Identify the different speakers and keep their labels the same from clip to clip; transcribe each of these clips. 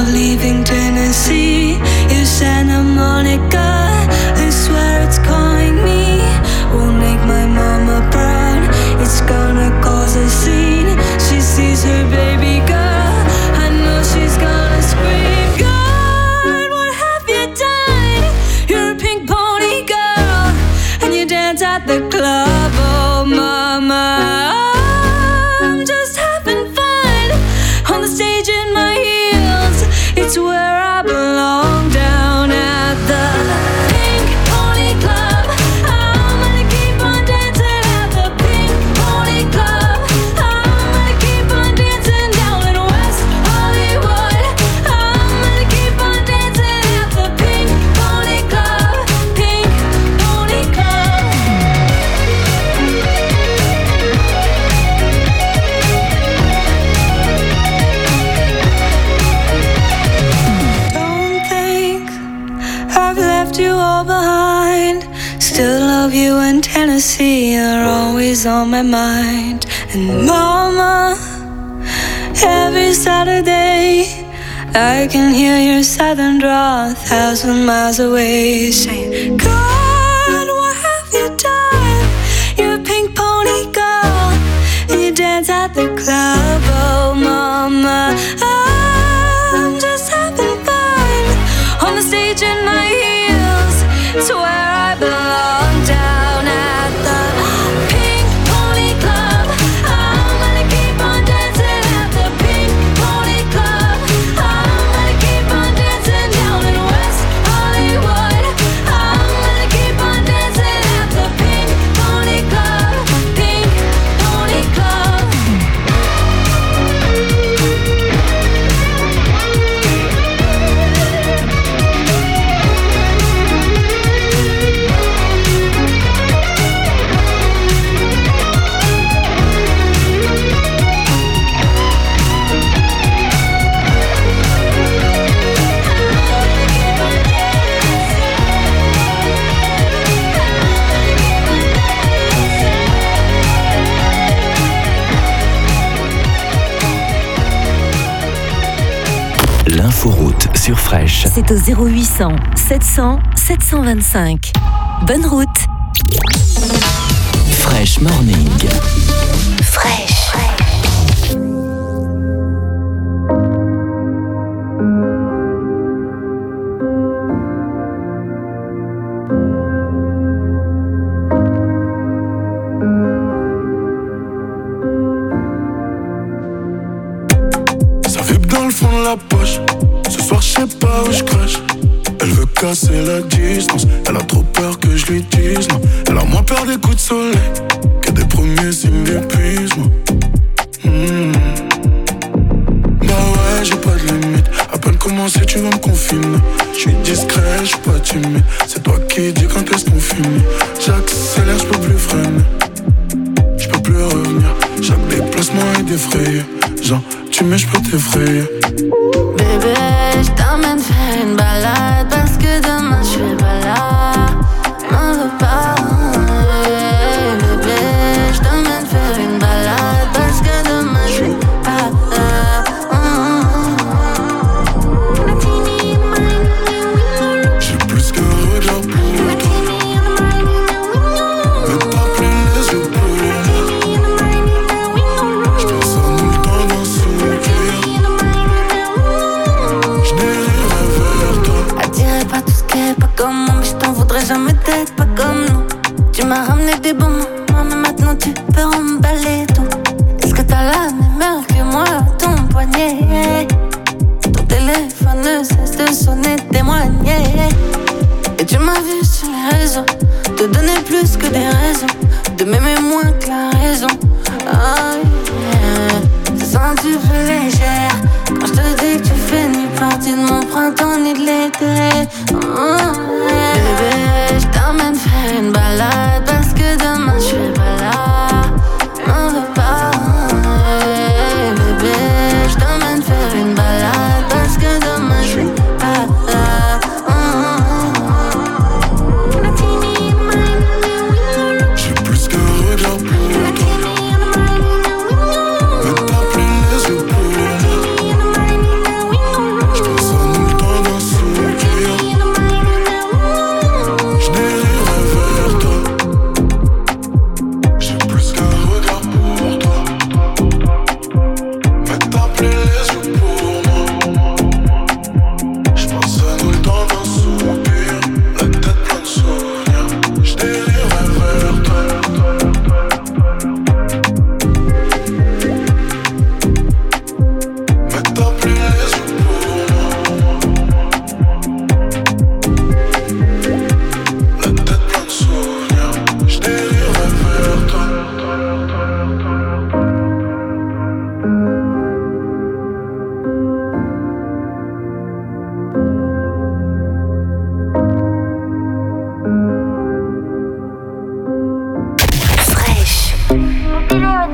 Speaker 1: not leaving Tennessee. You Santa Monica, I swear it's calling me. Won't make my mama proud, it's gonna cause a scene. She sees her baby girl, I know she's gonna scream. God, what have you done? You're a pink pony girl, and you dance at the club. Oh mama, I'm just having fun on the stage in my heels. It's where I belong, down at the Pink Pony Club. I'm gonna keep on dancing at the Pink Pony Club. I'm gonna keep on dancing down in West Hollywood. I'm gonna keep on dancing at the Pink Pony Club. Pink Pony Club. Don't think I've left you all behind. Still love you in Tennessee, you're always on my mind. And mama, every Saturday I can hear your southern drawl 1,000 miles away, saying, God, what have you done? You're a pink pony girl, and you dance at the club. Oh mama, I'm just having fun on the stage in my heels. It's where I belong, down at the Pink Pony Club. I'm gonna keep on dancing at the Pink Pony Club. I'm gonna keep on dancing down in West Hollywood. I'm gonna keep on dancing at the Pink Pony Club. Pink Pony Club.
Speaker 2: L'inforoute sur Fresh.
Speaker 3: C'est au 0800 700 725. Bonne route.
Speaker 2: Fresh Morning.
Speaker 3: Fresh.
Speaker 4: Ça vibre dans le fond de la poche. Ce soir, je sais pas où je crache. Elle veut casser la distance. Elle a trop peur que je lui dise non. Elle a moins peur des coups de soleil que des premiers signes d'épuisement. Bah ouais, j'ai pas de limite. À peine commencé, tu vas me confiner. Je suis discret, je suis pas timide. C'est toi qui dis quand est-ce qu'on finit. J'accélère, je peux plus freiner. Je peux plus revenir. Chaque déplacement est défrayé. Genre, tu mets, je peux t'effrayer.
Speaker 1: Bébé, je t'emmène faire une balade parce que demain je suis pas là. M'en veux pas. Bébé, je t'emmène faire une balade parce que demain je suis pas là.
Speaker 4: J'ai plus qu'un regard pour toi. Mais pas plein les yeux pour moi. Je passe un nous le temps d'un sourire. Je dériverai vers toi.
Speaker 1: Attiré par tout ce qui est pas comme moi, mais je t'en voudrais jamais d'être pas comme nous. Tu m'as ramené des bons moments, mais maintenant tu peux remballer tout. Est-ce que t'as la même heure que moi à ton poignet? Ton téléphone ne cesse de sonner, témoigner. Et tu m'as vu sur les réseaux te donner plus que des raisons, de m'aimer moins que la raison. Oh yeah. Je sens un petit peu légère quand je te dis que tu fais ni partie de mon printemps ni de l'été. Oh yeah. Bébé, je t'emmène faire une balade parce que demain je suis pas là. M'en veux pas. Bébé, je t'emmène faire une balade parce que demain je suis pas là.
Speaker 4: J'ai plus qu'un regard pour toi. Mais pas plein les yeux pour moi. Je passe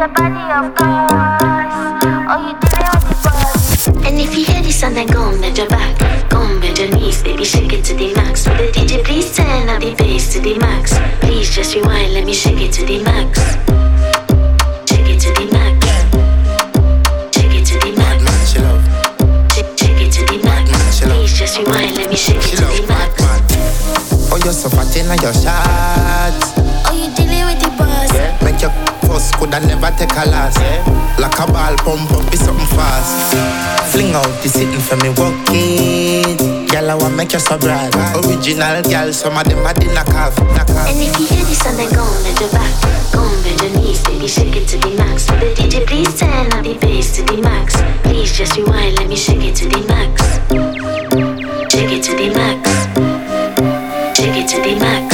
Speaker 5: body, of course. Oh, you dealing with the boss. And if you hear this song, then go and bend your back. Go and bend your knees, baby, shake it to the max. Will the DJ please turn up the bass to the max? Please just rewind, let me shake it to the max. Shake it to the max. Shake it to the max. Shake it to the max. Please just rewind, let me shake it to the max.
Speaker 6: Oh, you're so fat in your shots.
Speaker 5: Oh, you dealing with the boss.
Speaker 6: Make your first coulda never take a loss. Like a ball pump up, be something fast. Fling out the sitting for me, walk it. Girl, I want make you so bright. Original girl, some of them are in a calf.
Speaker 5: And if you hear this song, then go and bend your back. Go and bend your knees, baby, shake it to the max. Will the DJ please turn up the bass to the max? Please just rewind, let me shake it to the max. Shake it to the max. Shake it to the max.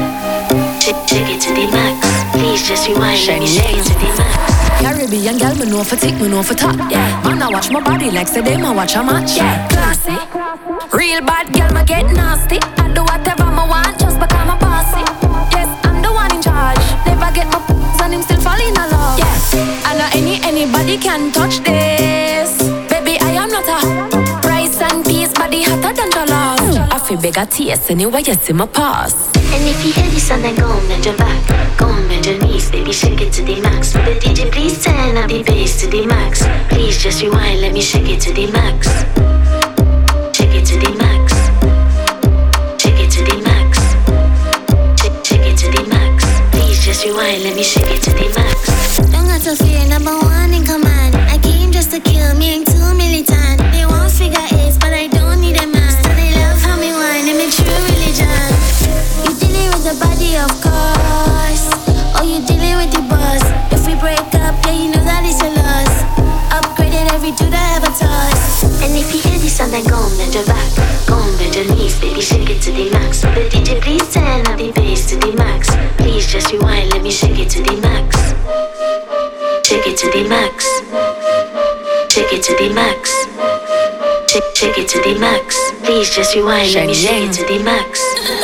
Speaker 5: Shake it to the max. Please just rewind, let me shake it to the max.
Speaker 7: Caribbean girl, me know for tick, me know for top. Yeah, man, I watch my body like say them, I watch a match. Yeah, classy. Real bad girl, me get nasty. I do whatever I want just because I'm bossy. Yes, I'm the one in charge. Never get my and him still fall in love. Yeah, I know anybody can touch this. Baby, I am not a rice and peas, body hotter than the love. I feel big at taste anyway, you see my pass.
Speaker 5: And if you hear this song, then go and bend your back. Go and bend your knees, baby, shake it to the max. Will the DJ please turn up the bass to the max? Please just rewind, let me shake it to the max. Shake it to the max. Shake it to the max. Shake it to the max. Please just rewind, let me shake it to the max.
Speaker 8: Don't got to fear, number one in command. I came just to kill me, ain't too militant. They want figure eights, but I don't need a man. So they love how me whine, and me true religion. You dealing with the body, of course. Oh, you dealing with the boss. If we break up, yeah, you know that it's a loss. Upgraded every dude I ever toss.
Speaker 5: And if you hear this song, then go and bend your back. Go and bend your knees, baby, shake it to the max. Will the DJ please turn up the bass to the max? Please just rewind, let me shake it to the max. Shake it to the max. Shake it to the max. Shake it to the max. Please just rewind, let me shake it to the max.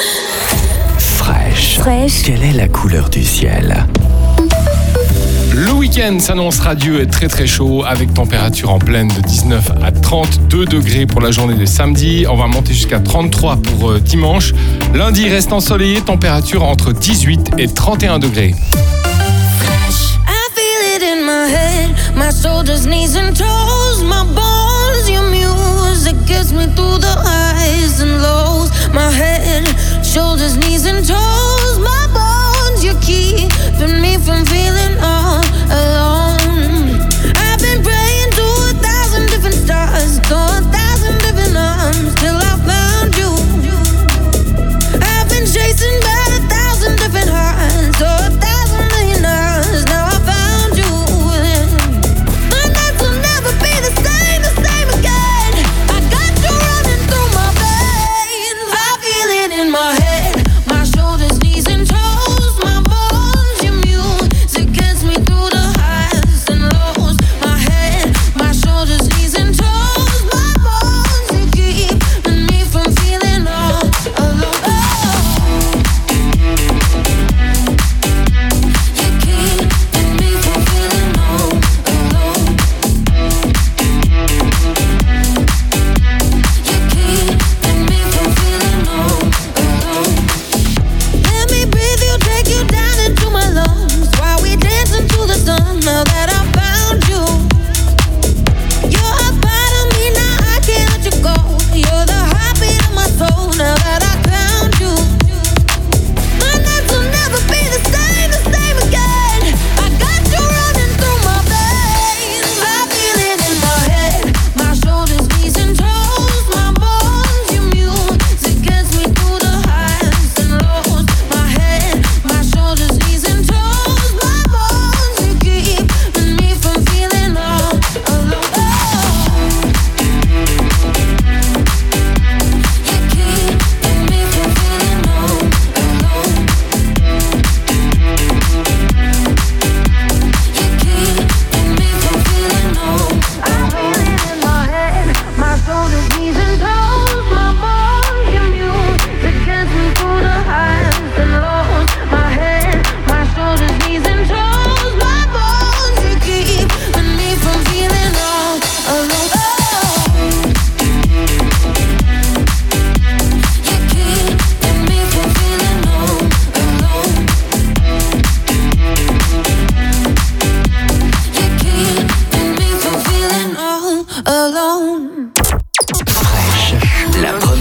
Speaker 2: Fraîche. Quelle est la couleur du ciel?
Speaker 9: Le week-end s'annonce radieux et très très chaud avec température en pleine de 19 à 32 degrés pour la journée de samedi. On va monter jusqu'à 33 pour dimanche. Lundi reste ensoleillé, température entre 18 et 31 degrés.
Speaker 1: I feel it in my head, my shoulders, knees and toes, my bones, your music gets me through the highs and lows. My head, shoulders, knees and toes, my bones, you're keeping me from feeling all alone. I've been praying to 1,000 different stars, to 1,000 different arms, till I found you. I've been chasing by 1,000 different hearts, to 1,000 million hours, now I found you. My nights will never be the same again. I got you running through my veins. I feel it in my head,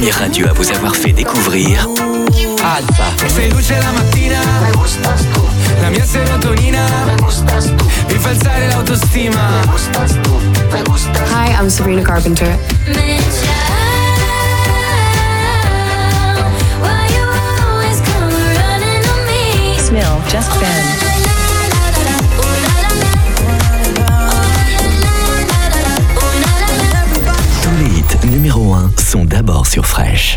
Speaker 2: première radio à vous avoir fait découvrir Alpha.
Speaker 10: Seduce la mattina, me gustas tu. La mia serotonina, me gustas tu. Mi fa alzare l'autostima, me gustas tu. Me gustas.
Speaker 11: Hi, I'm Sabrina Carpenter.
Speaker 3: Smil, Just Ben.
Speaker 2: Tous les hits numéro 1 sont d'abord sur Fresh.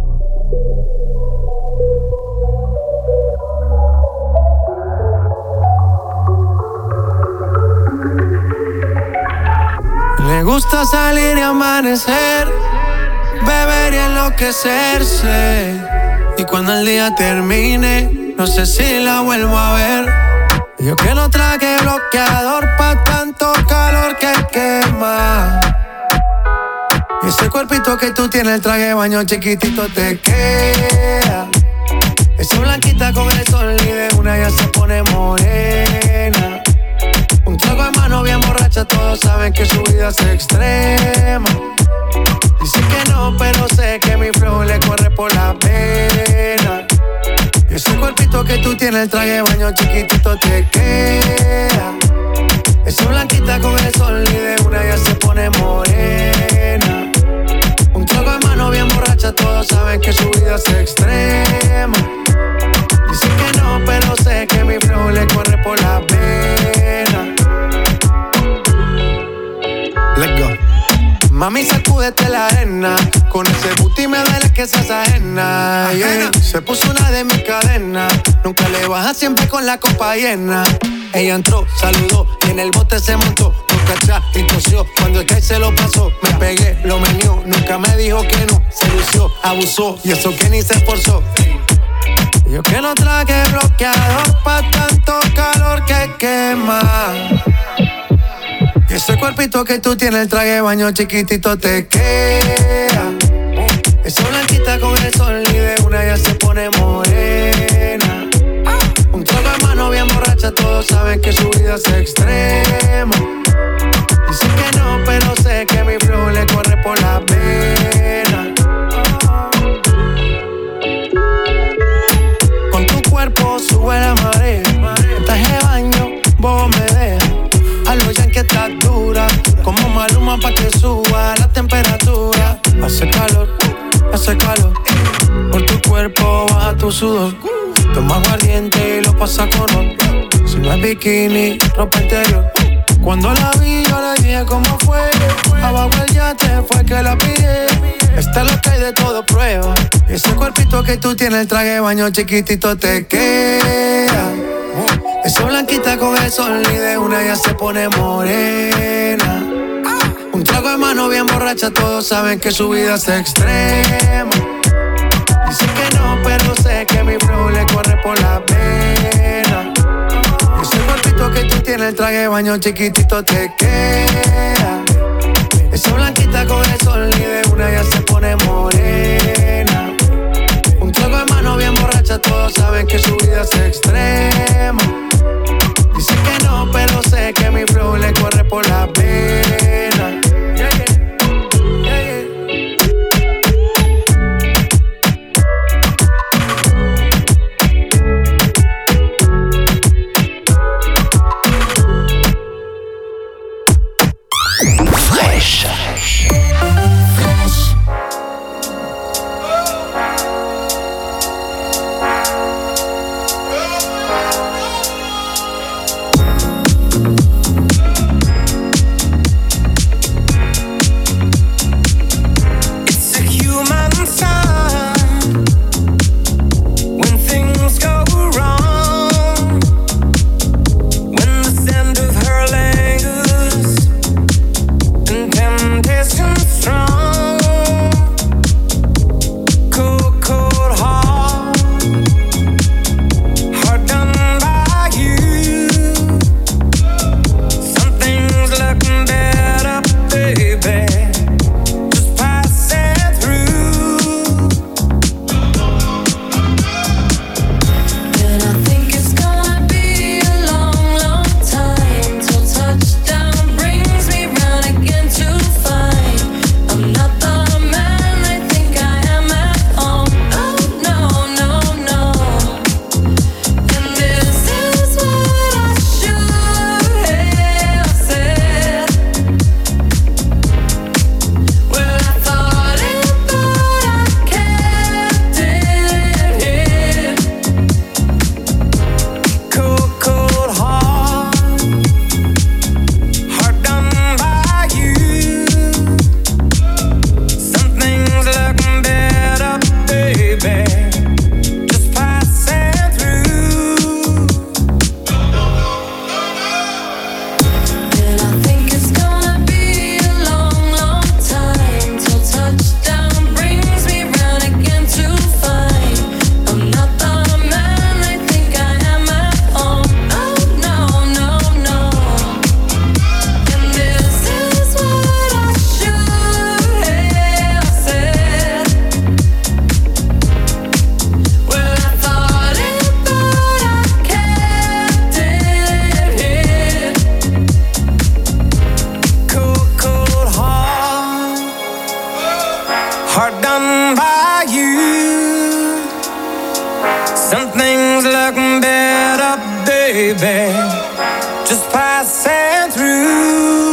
Speaker 10: Le gusta salir y amanecer, beber y enloquecerse. Y cuando el día termine, no sé si la vuelvo a ver. Yo que no traje bloqueador pa' tanto calor que quema. Y ese cuerpito que tú tienes, el traje de baño chiquitito te queda. Esa blanquita con el sol y de una ya se pone morena. Un trago en mano bien borracha, todos saben que su vida es extrema. Dice que no, pero sé que mi flow le corre por la pena. Y ese cuerpito que tú tienes, el traje de baño chiquitito te queda. Esa blanquita con el sol y de una ya se pone morena. Un trago en mano bien borracha, todos saben que su vida es extrema. Dice que no, pero sé que mi flow le corre por la pena. Let's go. Mami, sacúdete la arena. Con ese booty me duele que seas ajena, yeah. Se puso una de mis cadenas. Nunca le baja, siempre con la copa llena. Ella entró, saludó y en el bote se montó. Nunca atrás y tosió, cuando el que se lo pasó. Me pegué, lo menió, nunca me dijo que no. Se lució, abusó y eso que ni se esforzó. Yo que no traje bloqueador pa' tanto calor que quema. Y ese cuerpito que tú tienes, el traje de baño chiquitito te queda. Esa blanquita con el sol y de una ya se pone morena. Un trago en mano bien borracha, todos saben que su vida es extrema. Dice que no, pero sé que mi flow le corre por la pena. Con tu cuerpo sube la marea. El traje de baño, vos me dejas. A los yankees estás dura, como Maluma pa' que suba la temperatura. Hace calor, por tu cuerpo baja tu sudor. Toma aguardiente y lo pasa con otro. Si no es bikini, ropa interior. Cuando la vi yo le dije cómo fue. Abajo el yate fue que la pillé. Esta es lo que hay de todo prueba. Ese cuerpito que tú tienes, el traje de baño chiquitito te queda. Esa blanquita con el sol y de una ya se pone morena. Un trago de mano bien borracha, todos saben que su vida es extrema. Dice que no, pero sé que mi flow le corre por la pena. Ese cuerpito que tú tienes, el traje de baño chiquitito te queda. Esa blanquita con el sol y de una ya se pone morena. Un trago de mano bien borracha, todos saben que su vida es extrema. Dice que no, pero sé que mi flow le corre por la pena. Yeah, yeah. Yeah, yeah.
Speaker 2: Fresh.
Speaker 11: hard done by you. Some things look better, baby, just passing through.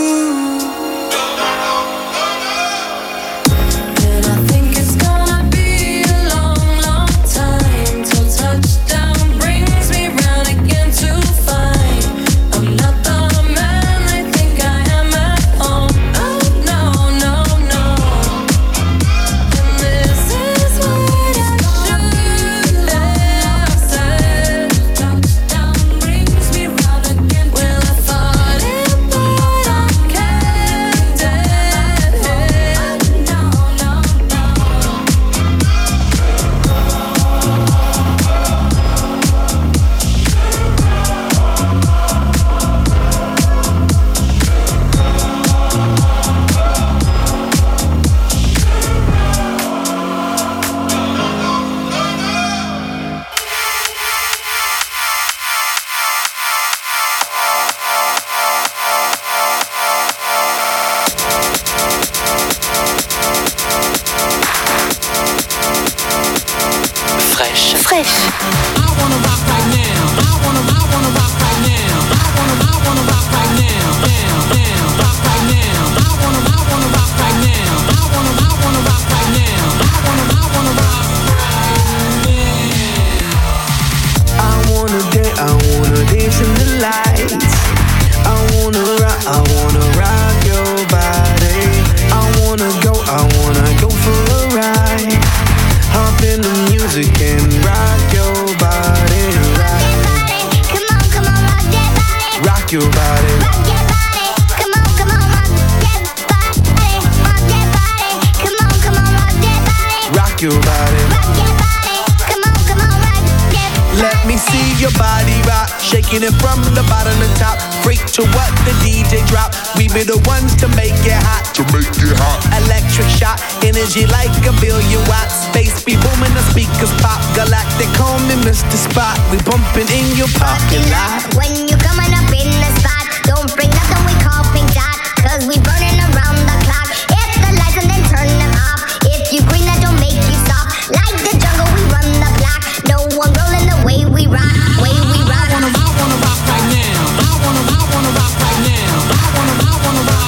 Speaker 10: It from the bottom to top, freak to what the DJ drop. We be the ones to make it hot. To make it hot. Electric shot, energy like 1,000,000,000 watts. Space be booming, the speakers pop. Galactic, call me Mr. Spot. We bumping in your parking lot.
Speaker 8: When you coming up in the spot, don't bring nothing we call pink dot, 'cause we burning around the clock. Hit the lights and then turn them off. If you green, that don't make you stop. Like the jungle, we run the block. No one girl in the way we rock, way we rock.
Speaker 11: I wanna rock right now. I wanna rock right now. I wanna rock right now.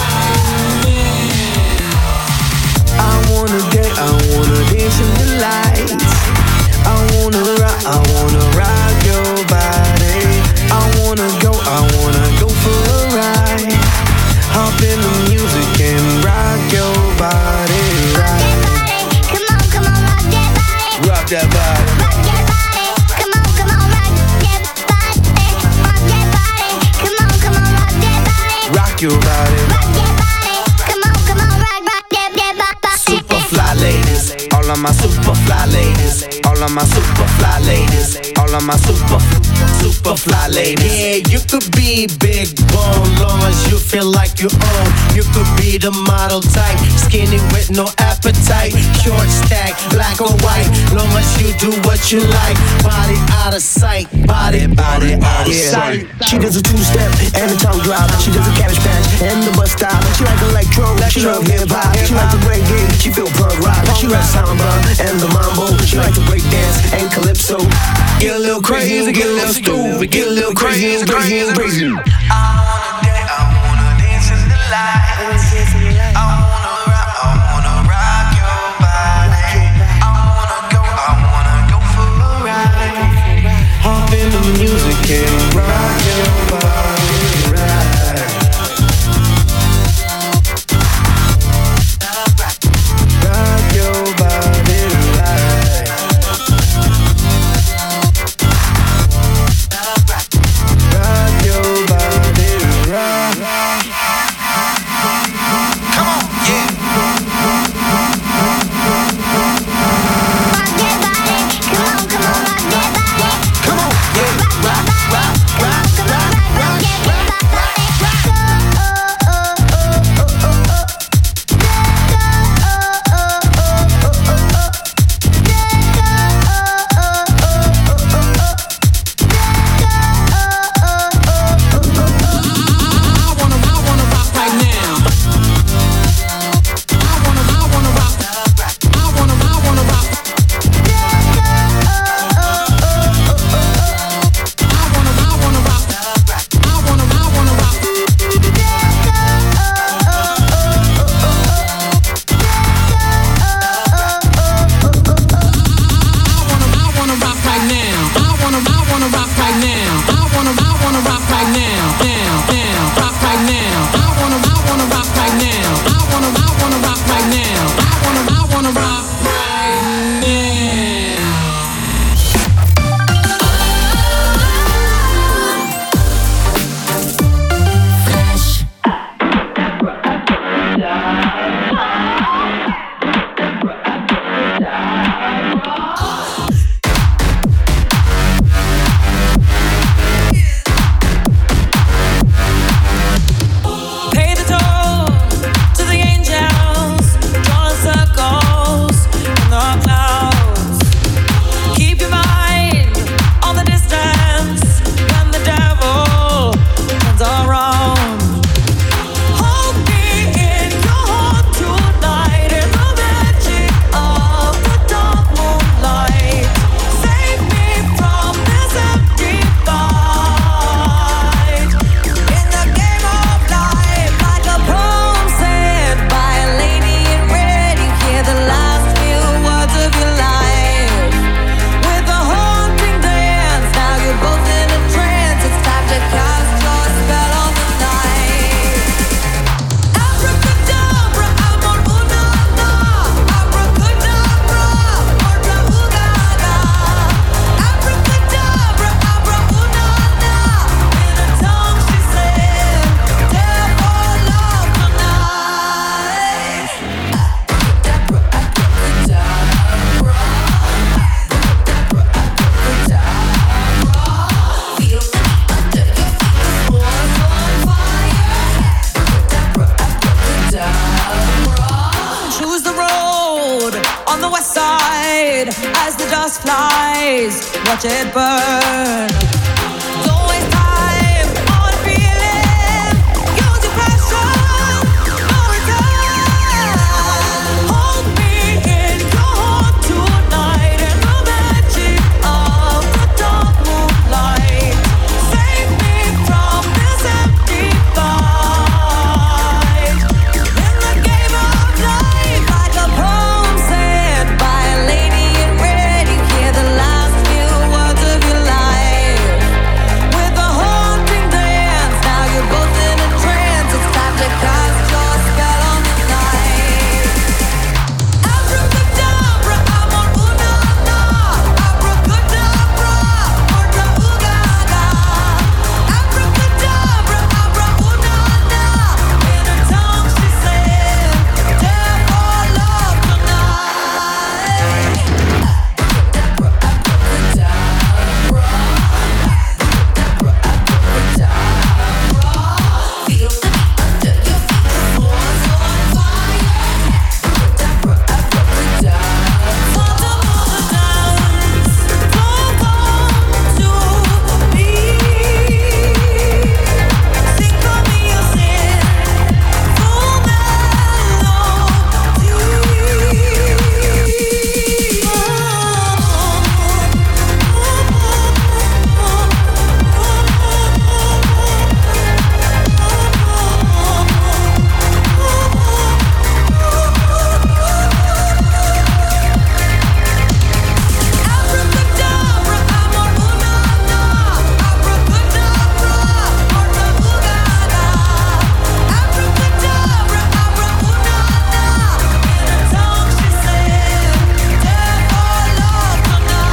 Speaker 10: I wanna dance in the lights. I wanna rock your body. I wanna go for a ride. Hop in the music and rock your body.
Speaker 8: Rock that body, come on, rock that body.
Speaker 10: Rock that body.
Speaker 8: Rock that body, come on, rock that body. Rock that body, come on, rock that body.
Speaker 10: Rock your body.
Speaker 8: Rock that body, come on, rock that body.
Speaker 10: Super fly ladies, all of my super fly ladies, all of my super fly ladies, all of my super fly ladies.
Speaker 12: Yeah, you could be big bone, long as you feel like you own. You could be the model type, skinny with no appetite, short stack, black or white, long as you do what you like. Body out of sight, body out of sight.
Speaker 10: She does a two-step and a tongue drop. She does a cabbage patch and the bus stop. She like electro, she love hip-hop. She like the reggae, she feel punk rock. She like samba and the mambo. She like to break dance and calypso. Get a little crazy, get a little stupid, get a little crazy and crazy and crazy. I wanna dance in the lights. I wanna rock your body. I wanna go for a ride. Hop in the music and rock your body. Rock your body right. Rock your body.
Speaker 1: on the west side. As the dust flies, watch it burn. Don't waste time on feeling. Use your passion, no return. Hold me in your heart tonight in the magic of the dark moonlight. Save me from this empty fight. In the game of life, like a poem said by a lady in red, you hear the last few words of your life. With a haunting dance, now you're both in a trance. It's time to cast your spell on the night. Abracadabra, amor, una-na. Abracadabra, orda, ooh-ga-ga. Abracadabra, abra, una-na. In her tongue she said, "Dare for love tonight." Feel the beat under your feet, the floor's on fire. Want to move the dance, don't come to me. Sing for me your sin, full Abracadabra, amor, una-na. Abracadabra, orda, ooh-ga-ga. Abracadabra, abra, una-na. In her tongue she said, "Dare for love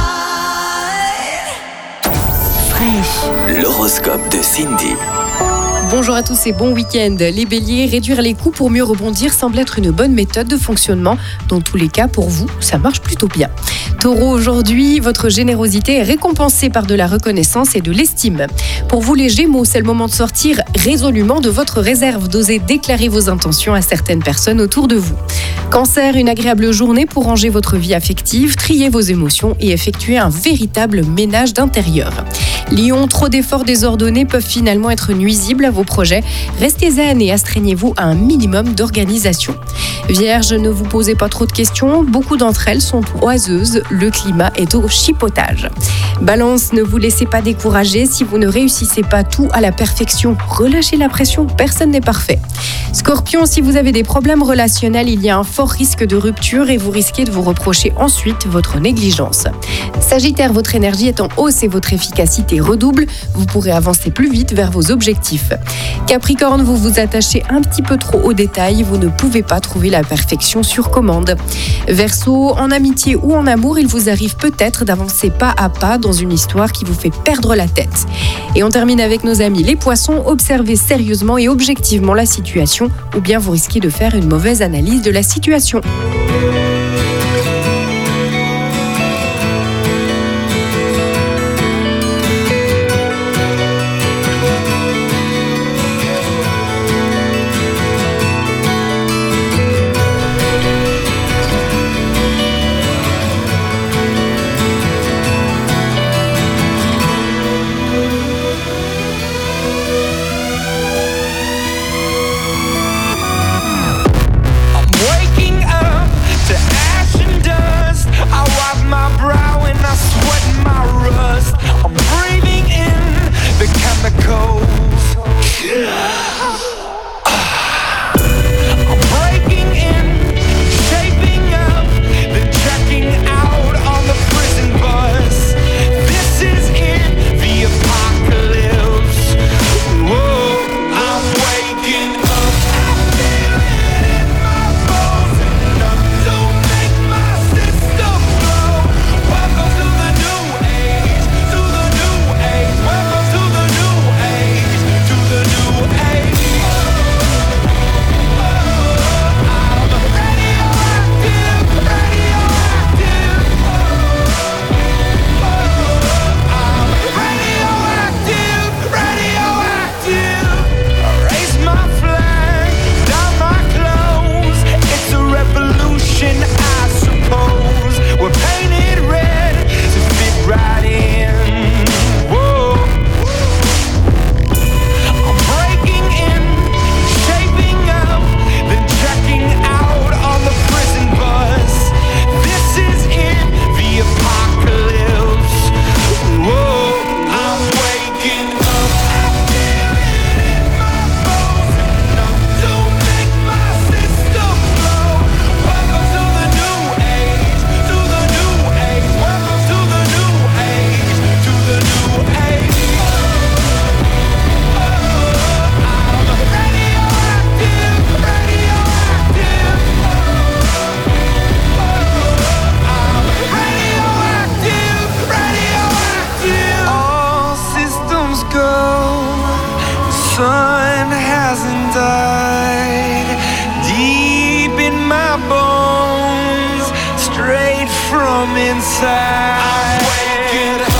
Speaker 1: tonight."
Speaker 3: Fraîche.
Speaker 2: L'horoscope de Cindy.
Speaker 13: Bonjour à tous et bon week-end. Les béliers, réduire les coûts pour mieux rebondir semble être une bonne méthode de fonctionnement. Dans tous les cas, pour vous, ça marche plutôt bien. Taureau, aujourd'hui, votre générosité est récompensée par de la reconnaissance et de l'estime. Pour vous les Gémeaux, c'est le moment de sortir résolument de votre réserve, d'oser déclarer vos intentions à certaines personnes autour de vous. Cancer, une agréable journée pour ranger votre vie affective, trier vos émotions et effectuer un véritable ménage d'intérieur. Lion, trop d'efforts désordonnés peuvent finalement être nuisibles à vos projets. Restez zen et astreignez-vous à un minimum d'organisation. Vierge, ne vous posez pas trop de questions, beaucoup d'entre elles sont oiseuses, le climat est au chipotage. Balance, ne vous laissez pas décourager si vous ne réussissez pas tout à la perfection. Relâchez la pression, personne n'est parfait. Scorpion, si vous avez des problèmes relationnels, il y a un fort risque de rupture et vous risquez de vous reprocher ensuite votre négligence. Sagittaire, votre énergie est en hausse et votre efficacité redouble. Vous pourrez avancer plus vite vers vos objectifs. Capricorne, vous vous attachez un petit peu trop aux détails. Vous ne pouvez pas trouver la perfection sur commande. Verseau, en amitié ou en amour, il vous arrive peut-être d'avancer pas à pas dans une histoire qui vous fait perdre la tête. Et on termine avec nos amis les poissons. Observez sérieusement et objectivement la situation ou bien vous risquez de faire une mauvaise analyse de la situation.
Speaker 1: Waking up to
Speaker 10: from inside. I'm waking up.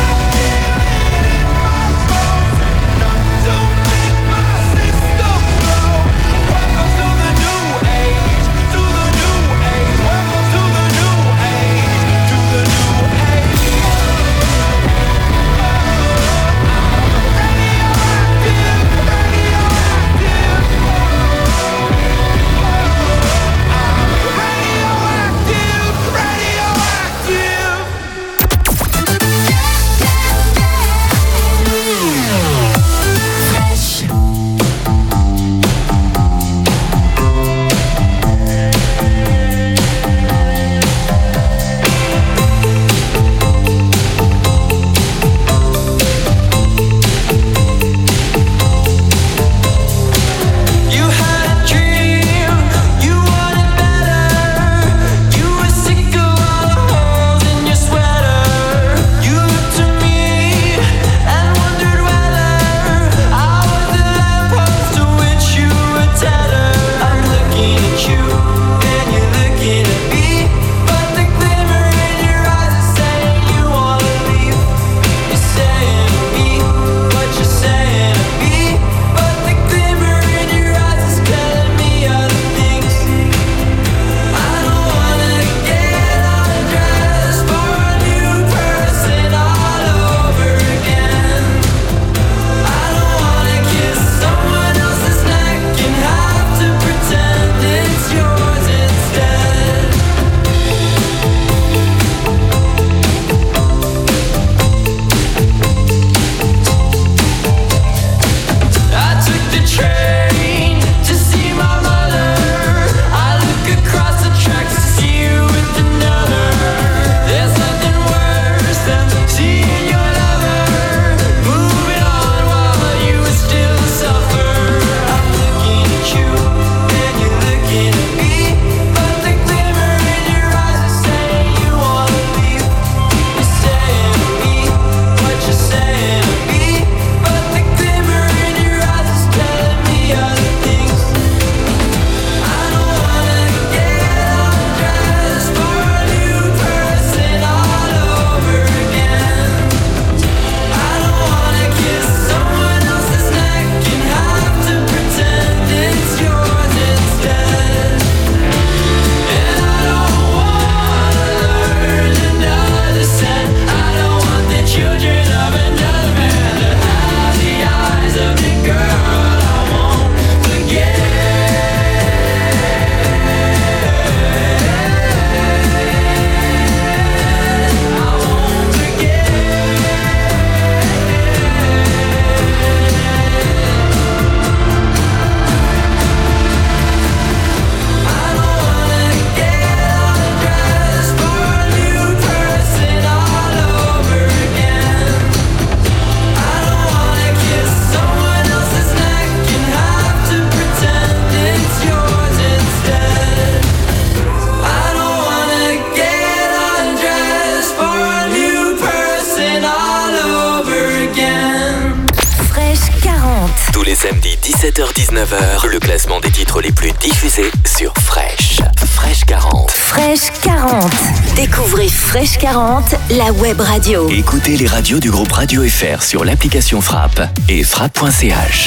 Speaker 2: Samedi 17h-19h, le classement des titres les plus diffusés sur Fresh. Fresh 40.
Speaker 3: Fresh 40. Découvrez Fresh 40, la web radio.
Speaker 2: Écoutez les radios du groupe Radio FR sur l'application Frappe et frappe.ch.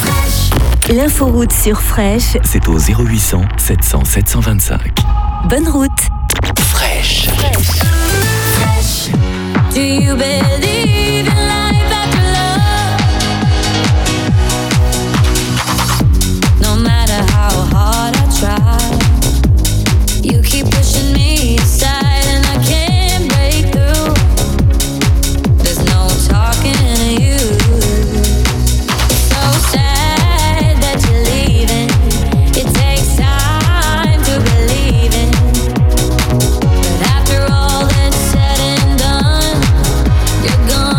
Speaker 3: L'inforoute sur Fresh,
Speaker 2: c'est au 0800 700 725.
Speaker 3: Bonne route.
Speaker 2: Fresh.
Speaker 3: Fresh.
Speaker 1: Do you believe in life after love? No matter how hard I try, you keep pushing me aside and I can't break through. There's no talking to you. So sad that you're leaving. It takes time to believe in. But after all that's said and done, you're gone.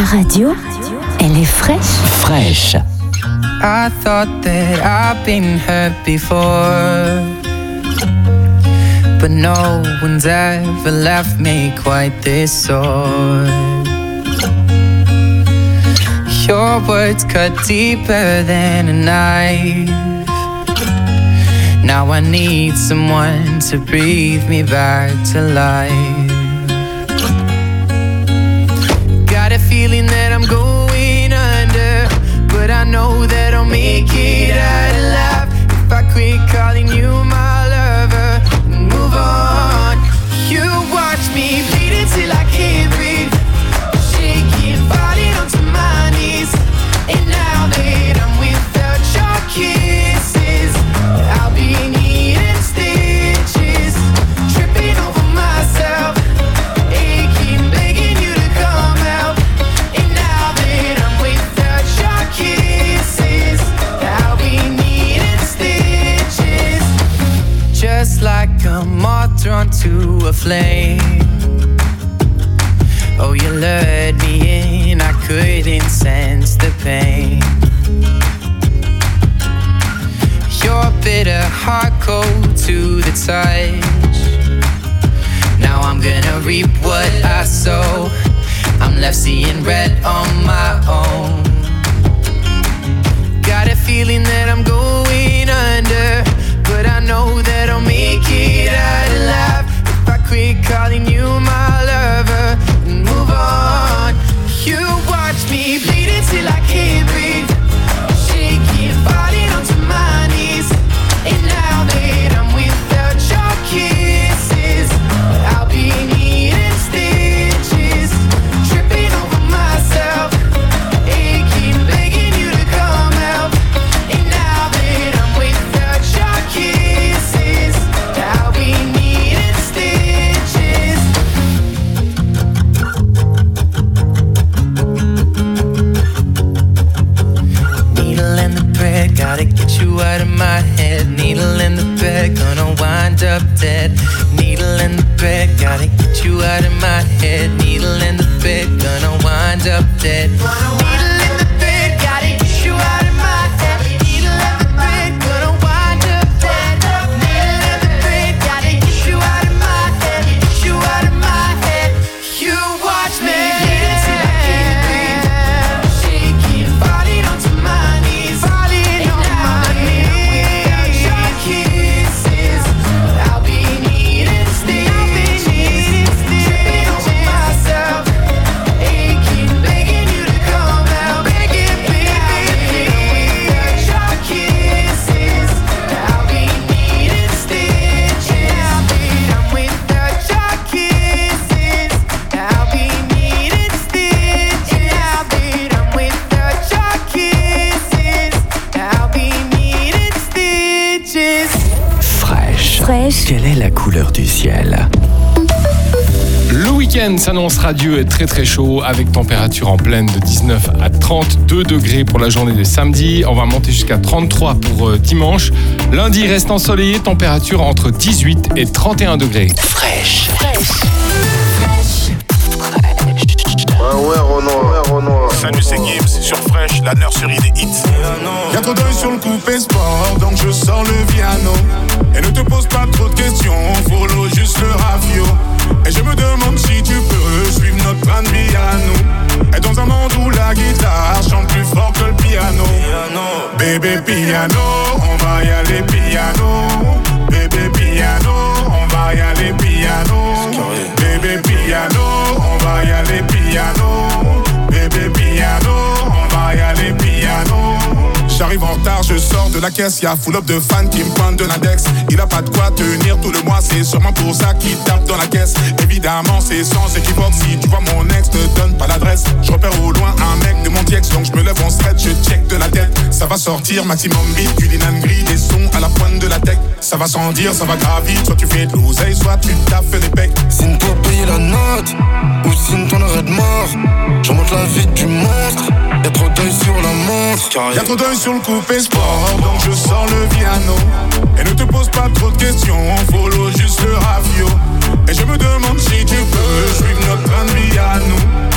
Speaker 3: La radio, elle est fraîche.
Speaker 2: Fraîche.
Speaker 14: I thought that I've been hurt before, but no one's ever left me quite this sore. Your words cut deeper than a knife. Now I need someone to breathe me back to life. Got a feeling that I'm going under, but I know that I'll make it out alive if I quit calling you my lover and move on. You watch me bleed until I can't breathe, shaking, falling onto my knees. And now that I'm without your kisses, I'll be needing stitches, tripping over myself, aching, begging you to come out. And now that I'm without your kisses, I'll be needing stitches, just like a moth drawn to a flame. Oh, you lured me in, I couldn't sense the pain. Your bitter heart cold to the touch. Now I'm gonna reap what I sow. I'm left seeing red on my own. Got a feeling that I'm going under, but I know that I'll make it out alive if I quit calling you my lover and move on. You watch me bleed until I can't breathe, shaking, falling onto my knees. And now that I'm without your kisses, I'll be needing stitches, tripping over myself, aching, begging you to come out. And now that I'm without your kisses, I'll be needing stitches. Needle in the thread, gotta get you out of my head. Needle in the thread, gonna wind up dead. Needle in the thread, gotta get you out of my head. Needle in the thread, gonna wind up dead. Needle in the thread, gotta get you out of my head. Needle in the thread, gonna wind up dead. Needle in the thread, gotta get you out of my head. Get you out of my head. You watch me till I can't breathe, shaking, falling onto my knees, falling on my knees. Without your kisses, I'll be needing stitches, tripping over myself, aching, begging you to come out, begging, begging. Without your kisses, I'll be needing stitches. I'm without your kisses, I'll be needing stitches. I'm without your kisses, I'll be needing stitches.
Speaker 2: Fraîche.
Speaker 3: Fraîche.
Speaker 2: Quelle est la couleur du ciel?
Speaker 9: Le week-end s'annonce radieux et très très chaud avec température en pleine de 19 à 32 degrés pour la journée de samedi. On va monter jusqu'à 33 pour dimanche. Lundi reste ensoleillé, température entre 18 et 31 degrés.
Speaker 2: Fraîche.
Speaker 15: Ouais, Renoir. Salut, c'est Gibbs sur Fresh, la nurserie des hits. Y'a trop d'œil sur le coupé sport, donc je sors le piano. Et ne te pose pas trop de questions, follow juste le rafio. Et je me demande si tu peux suivre notre train de vie à nous. Et dans un monde où la guitare chante plus fort que le piano. Bébé piano, on va y aller piano. Bébé piano, on va y aller piano. Bébé piano, on va y aller piano. Bébé piano, on va y aller piano. J'arrive en retard, je sors de la caisse, y'a full up de fans qui me pointent de l'index. Il a pas de quoi tenir tout le mois, c'est sûrement pour ça qu'il tape dans la caisse. Évidemment, c'est sans équivoque, si tu vois mon ex, te donne pas l'adresse. Je repère au loin un mec de mon ex, donc je me lève en stretch, je check de la tête. Ça va sortir, maximum beat, du linan gris, des sons à la pointe de la tech. Ça va sans dire, ça va gravir, soit tu fais de l'oseille, soit tu taffes les pecs.
Speaker 16: Signe toi payer la note, ou signe ton arrêt de mort. Je remonte la vie du monstre, y'a trop d'œil sur la montre.
Speaker 15: Y'a trop d'œil sur le coupé sport, donc je sors le piano. Et ne te pose pas trop de questions, follow juste le rafio. Et je me demande si tu peux suivre notre train de vie à nous.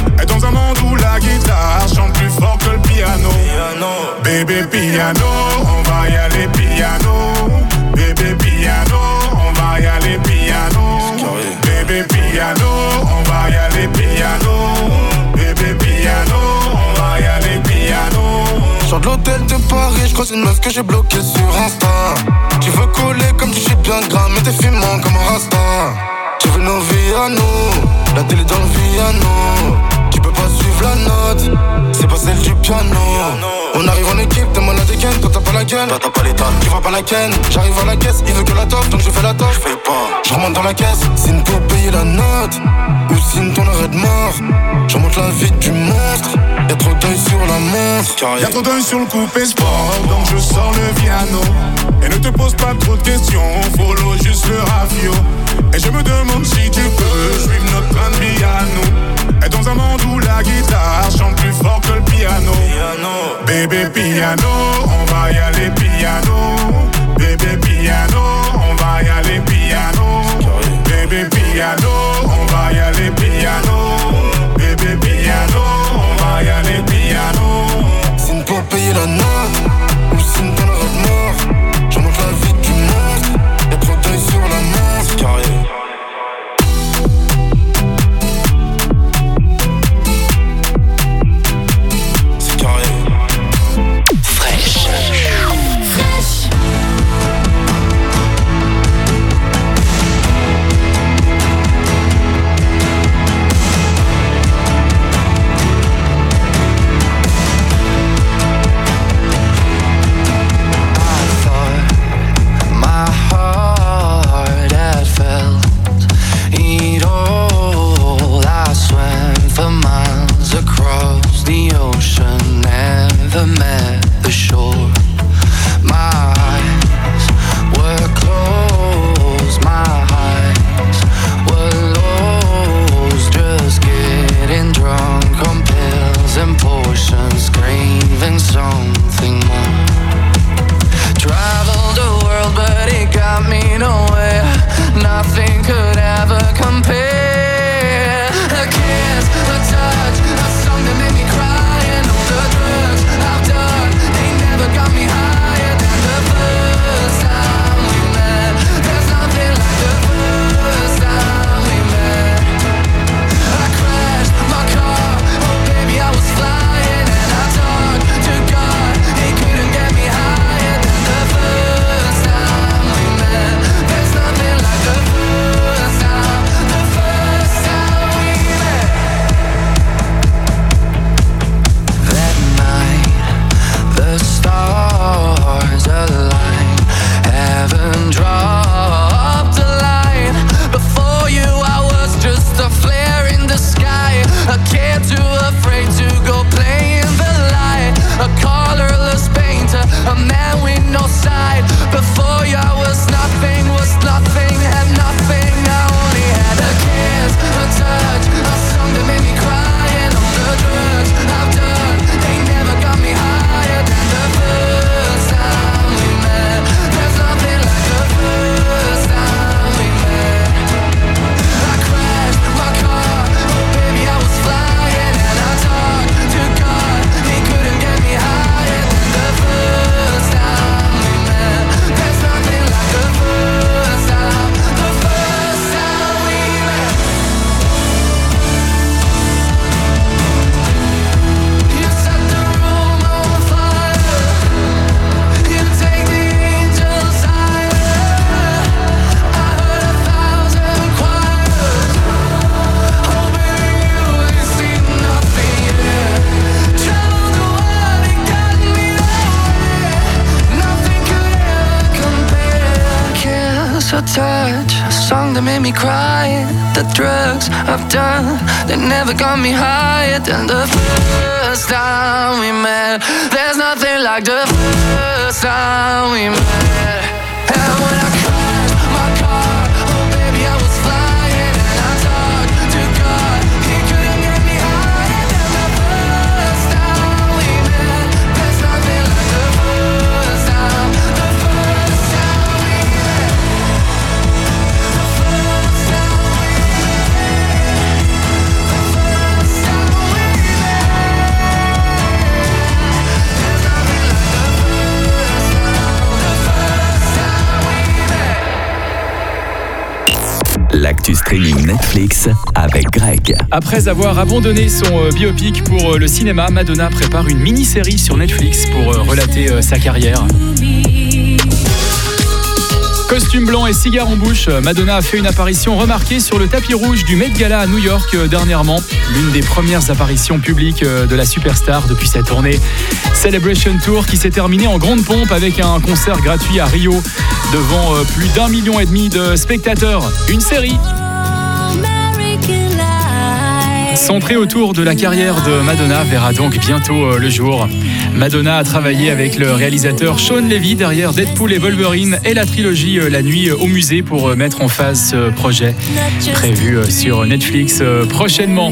Speaker 15: Et dans un monde où la guitare chante plus fort que le piano. Bébé piano, on va y aller piano. Bébé piano, on va y aller piano. Bébé piano, on va y aller piano. Bébé piano, on va y aller piano.
Speaker 16: Sors de l'hôtel de Paris, je croise une meuf que j'ai bloquée sur Insta. Tu veux coller comme tu suis bien gras, mais t'es fumant comme un rasta. Tu veux nos vies à nous, la télé dans le piano. Tu peux pas suivre la note, c'est pas celle du piano. On arrive en équipe, t'es malade et ken, toi t'as pas la gueule, toi t'as pas les tas, tu vois pas la ken. J'arrive à la caisse, il veut que la toffe, donc je fais la toffe. Je fais pas, je remonte dans la caisse, signe pour payer la note, ou signe ton arrêt de mort. Je remonte la vie du monstre, y'a trop d'œil sur la montre.
Speaker 15: Y'a trop d'œil sur le coupé sport, donc je sors le piano. Et ne te pose pas trop de questions, follow juste le rafio. Et je me demande si tu peux suivre notre train de vie à nous. Et dans un monde où la guitare chante plus fort que le piano. Bébé piano, on va y aller piano. Bébé piano, on va y aller piano. Bébé piano, on va y aller piano. Bébé piano, on va y aller piano.
Speaker 16: Signe pour payer la note, ou signe ton arrêt de mort. Je remonte la vie du monstre, y'a trop d'œil sur la montre. Carré.
Speaker 14: touch, a song that made me cry. The drugs I've done, they never got me higher than the first time we met. There's nothing like the first time we met. And when I crashed my car, oh baby I was flying, and I talked to God, he couldn't get me higher than the first time we met. There's nothing like the first time, the first time we met. The first time we met. The first time we met.
Speaker 2: l'actu streaming Netflix avec Greg.
Speaker 17: Après avoir abandonné son biopic pour le cinéma, Madonna prépare une mini-série sur Netflix pour relater sa carrière. Costume blanc et cigare en bouche, Madonna a fait une apparition remarquée sur le tapis rouge du Met Gala à New York dernièrement. L'une des premières apparitions publiques de la superstar depuis sa tournée Celebration Tour qui s'est terminée en grande pompe avec un concert gratuit à Rio devant plus d'1,5 million de spectateurs. Une série centrée autour de la carrière de Madonna verra donc bientôt le jour. Madonna a travaillé avec le réalisateur Sean Levy derrière Deadpool et Wolverine et la trilogie La Nuit au musée pour mettre en phase ce projet prévu sur Netflix prochainement.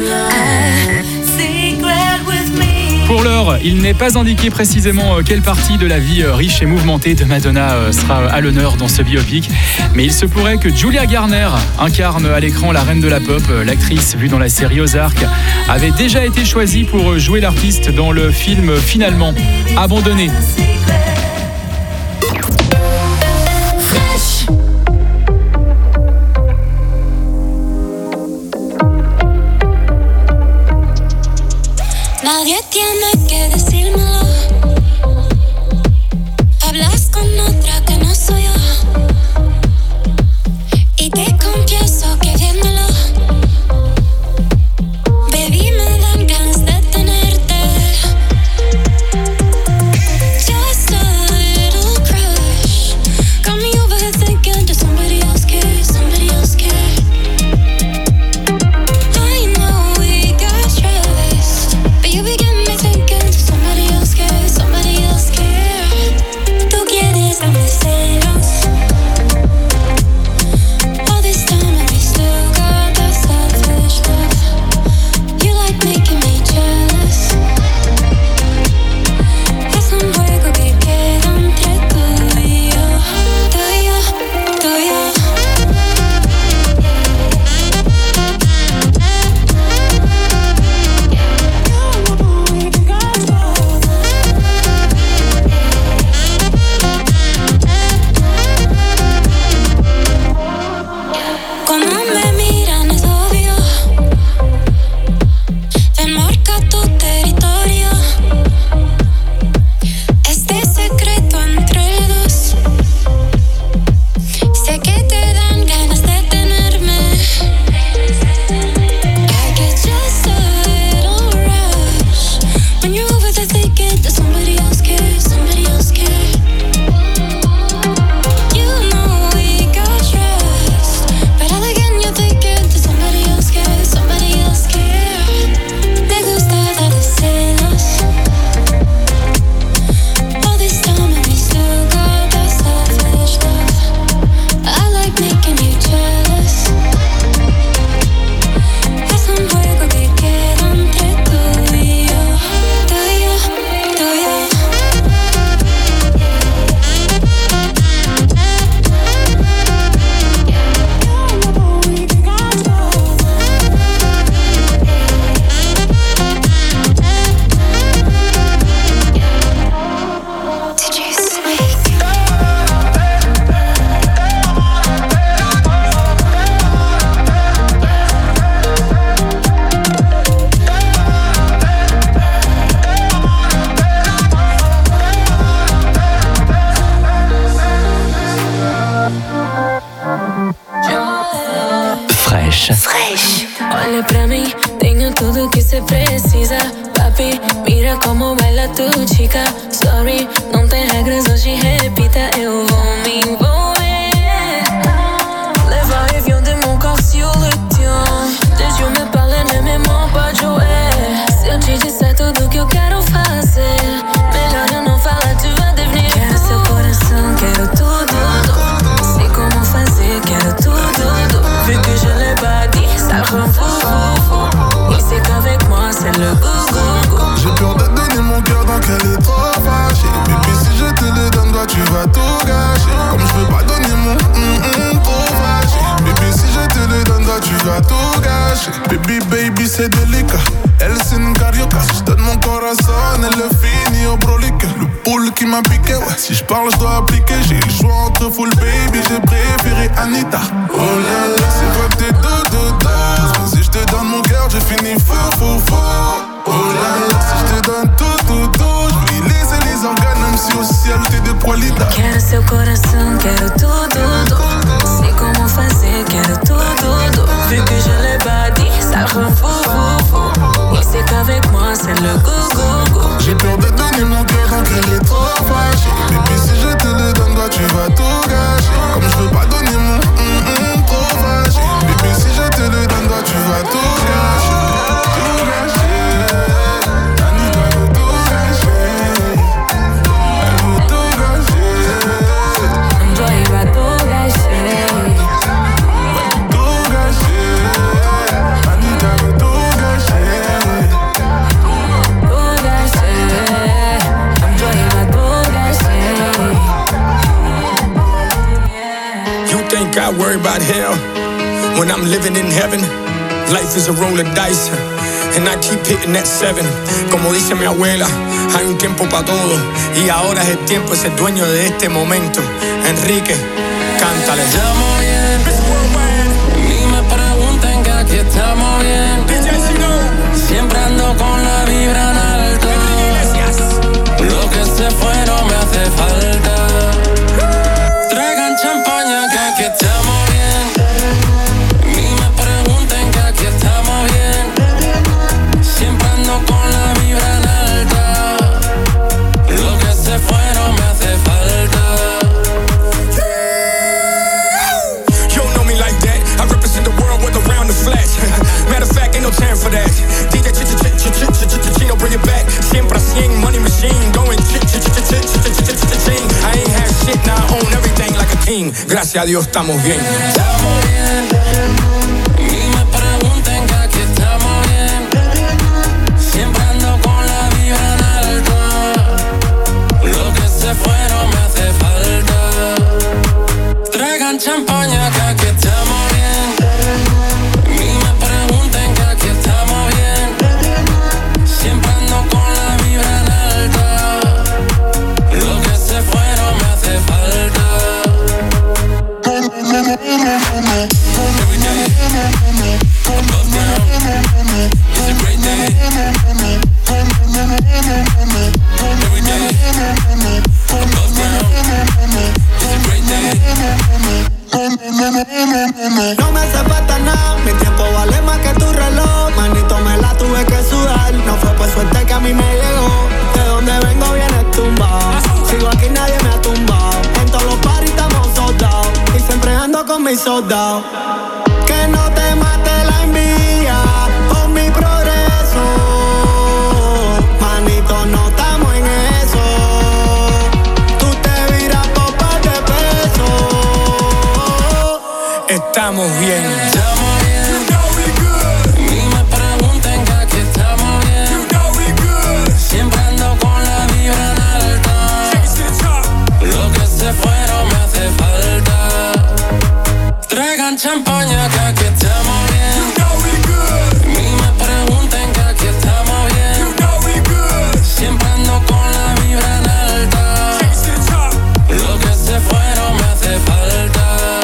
Speaker 17: Pour l'heure, il n'est pas indiqué précisément quelle partie de la vie riche et mouvementée de Madonna sera à l'honneur dans ce biopic, mais il se pourrait que Julia Garner incarne à l'écran la reine de la pop. L'actrice vue dans la série Ozark avait déjà été choisie pour jouer l'artiste dans le film finalement abandonné.
Speaker 8: Nadie tiene que decírmelo. Hablas con otra que no soy yo. Y te confieso que viéndolo, baby, me dan ganas de tenerte. Just a little crush. Got me over here thinking, does somebody else care? Somebody else care? I know we got trust, but you begin me thinking, does somebody else care? Somebody else care? Tú quieres darme celos. All this time and we still got that selfish love. You like making me jealous. Es un juego que queda entre tú y yo. Tú y yo, tú y yo. Cuando me miran es obvio, ven marca tu territorio. Este secreto entre dos, sé que te dan ganas de tenerme. I get just a little rush when you're over there thinking, does somebody else care? Somebody else care? You know we got trust, but all again you're thinking, does somebody else care? Somebody else care? Te gusta darle celos. All this time and we still got that selfish love. I like making you jealous. Es un juego que queda entre tú y yo. Tú y yo, tú y yo. Did you speak?
Speaker 2: Fresh.
Speaker 18: Olha pra mim, tenho tudo que cê precisa. Papi, mira como baila tu chica. Sorry, não tem regras, hoje repita. Eu vou me envolver. Lève et viens de mon corps sur le tien. Tes yeux me parlent, ne me mens pas, Joé. Se eu te disser tudo que eu quero fazer, melhor eu não falar, tu vai devenir. Quero seu coração, quero tudo. Sei como fazer, quero tudo. Vu que je l'ai pas dit, ça rend fou. Il sait qu'avec moi c'est le goût.
Speaker 4: J'ai peur de donner mon cœur donc elle est trop fâchée. Bébé, si je te le donne, toi tu vas tout gâcher. Comme je veux pas donner mon trop fâché. Bébé, si je te le donne, toi tu vas tout gâcher. Baby, c'est délicat. Elle c'est une carioca. Si je donne mon corazon, elle le finit au brolique. Le poule qui m'a piqué, ouais. Si je parle, je dois appliquer. J'ai eu le choix entre full baby, j'ai préféré Anita. Oh là là, c'est pas que t'es deux. Mais si je te donne mon cœur, je finis faux. Oh là là, si je te donne tout. Je vais laisser les organes, même si au ciel t'es de qualidade.
Speaker 18: Quero seu coração, quero tudo. Sei como fazer, quero tudo. Vu que je l'ai pas dit, ça le rend fou. Il sait qu'avec moi c'est le go.
Speaker 4: J'ai peur de donner mon cœur, donc elle est trop fâchée. Et puis si je te le donne, toi tu vas tout gâcher. Comme je veux pas donner mon trop fâché. Et puis si je te le donne, toi tu vas tout gâcher. Tout gâcher. Anita veut tout gâcher. Elle veut tout gâcher.
Speaker 18: Toi il va tout gâcher.
Speaker 4: Tout gâcher. Anita veut tout gâcher.
Speaker 18: Tout gâcher. Toi il va tout gâcher.
Speaker 19: You think I worry about hell when I'm living in heaven? Life is a roll of dice, and I keep hitting that 7. Como dice mi abuela, hay un tiempo para todo, y ahora es el tiempo de ser dueño de este momento. Enrique, cántale.
Speaker 11: Estamos bien, ni me pregunten que aquí estamos bien. Siempre ando con la vibra en alto. Lo que se fue no me hace falta. Traigan champaña que aquí estamos bien. Ni me pregunten que aquí estamos bien. Siempre ando con la vibra en alta. Lo que se fue no me hace falta.
Speaker 19: You don't know me like that. I represent the world with around the flash. Matter of fact, ain't no time for that. DJ Chino, bring it back. Siempre a 100, money machine. Going I ain't had shit, now I own everything like a king. Gracias a Dios estamos bien.
Speaker 11: Estamos bien. Ni me pregunten que aquí estamos bien. Siempre ando con la vibra en alto. Lo que se fue no me hace falta. Traigan champaña que aquí estamos bien. Ni me pregunten que aquí estamos bien. Siempre ando con la vibra en alta. Lo que se fue no me hace falta. Every day, above down, it's a great day. Every day, above down, it's a great day.
Speaker 12: No me hace falta nada, mi tiempo vale más que tu reloj. Manito, me la tuve que sudar. No fue por suerte que a mí me llegó. De donde vengo viene tumbado. Sigo aquí, nadie me ha tumbado. En todos los parties estamos soldados. Y siempre ando con mis soldados. Que no te mate la envidia por mi progreso. Manito, no estamos en eso. Tú te viras por par de pesos.
Speaker 19: Estamos bien.
Speaker 11: Estamos bien. Ni me pregunten que aquí estamos bien. Siempre ando con la vibra en alta. Lo que se fue no me hace falta. Traigan champaña que aquí estamos bien. Ni me pregunten que aquí estamos bien. Siempre ando con la vibra en alta. Lo que se fue no me hace falta.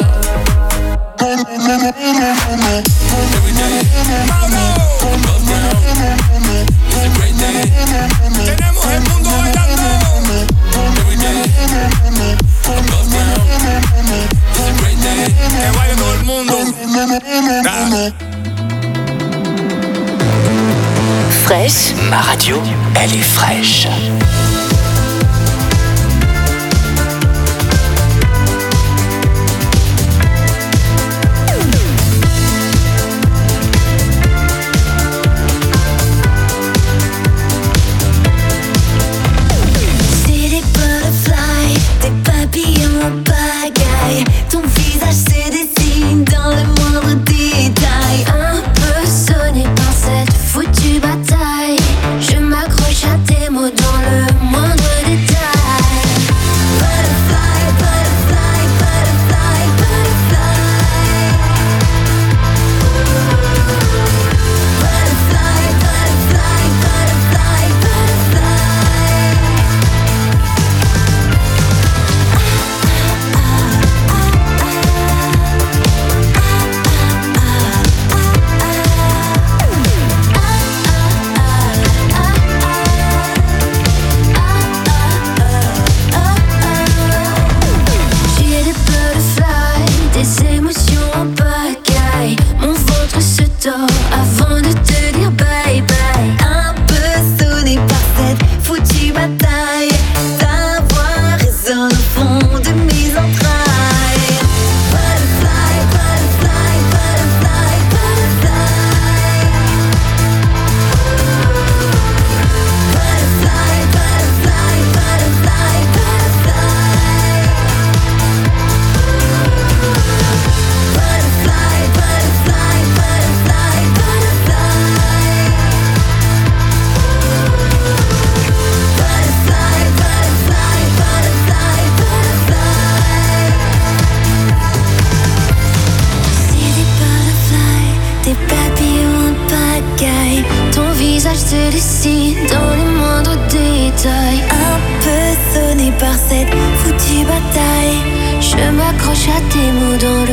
Speaker 11: Every day, above down, it's a great day. Tenemos el mundo bailando. Every day, above down, it's a great day.
Speaker 19: Que baile todo el mundo.
Speaker 2: Fresh, ma radio, elle est fraîche.
Speaker 8: C'est des butterflies, des papillons en pagaille. Ton visage se dessine dans le moindre détail. Un peu sonné par cette foutue bataille. Je m'accroche à tes mots dans le monde.
Speaker 1: les mots dans